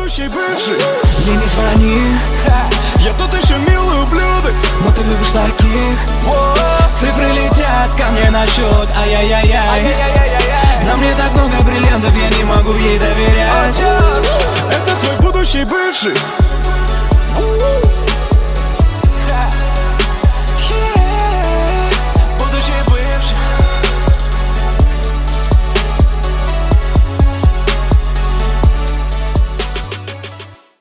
будущий бывший. Мне не звони, Я тут еще милый ублюдок, но ты любишь таких. Цифры летят ко мне на счет, ай-яй-яй-яй. На мне так много бриллиантов, я не могу ей доверять. это твой будущий бывший.